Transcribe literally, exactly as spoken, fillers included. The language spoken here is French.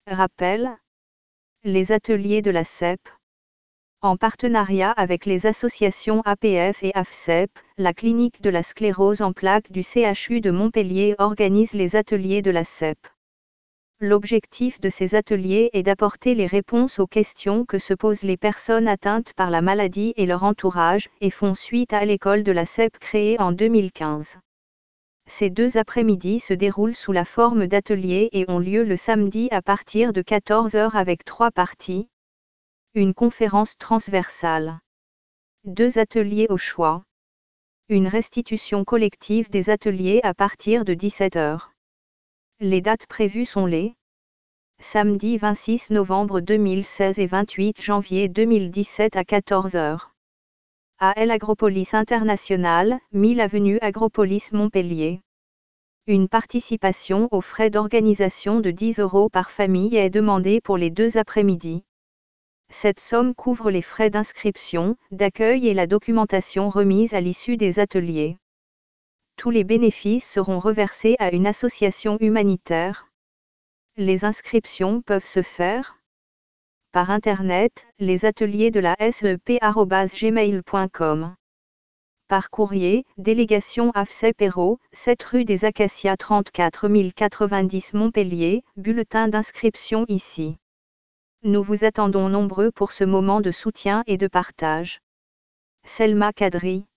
Rappel. Les ateliers de la C E P. En partenariat avec les associations A P F et A F C E P, la clinique de la sclérose en plaques du C H U de Montpellier organise les ateliers de la C E P. L'objectif de ces ateliers est d'apporter les réponses aux questions que se posent les personnes atteintes par la maladie et leur entourage, et font suite à l'école de la C E P créée en deux mille quinze. Ces deux après-midi se déroulent sous la forme d'ateliers et ont lieu le samedi à partir de quatorze heures avec trois parties. Une conférence transversale. Deux ateliers au choix. Une restitution collective des ateliers à partir de dix-sept heures. Les dates prévues sont les samedi vingt-six novembre deux mille seize et vingt-huit janvier deux mille dix-sept à quatorze heures. A L Agropolis International, mille avenue Agropolis Montpellier. Une participation aux frais d'organisation de dix euros par famille est demandée pour les deux après-midi. Cette somme couvre les frais d'inscription, d'accueil et la documentation remise à l'issue des ateliers. Tous les bénéfices seront reversés à une association humanitaire. Les inscriptions peuvent se faire par Internet, les ateliers de la S E P arobase gmail point com. Par courrier, délégation A F C E P Hérault, sept rue des Acacias trente-quatre mille quatre-vingt-dix Montpellier, bulletin d'inscription ici. Nous vous attendons nombreux pour ce moment de soutien et de partage. Selma Kadri.